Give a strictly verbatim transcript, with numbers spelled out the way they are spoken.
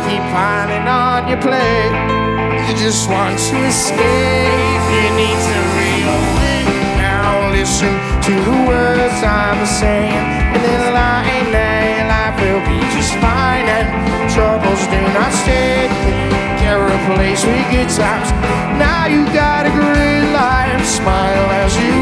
keep piling on your plate. You just want to escape. You need to reopen. Now listen to the words I'm saying, and then lying there, life will be just fine. And troubles do not stay. They're replaced with good times. Now you got a great life. Smile as you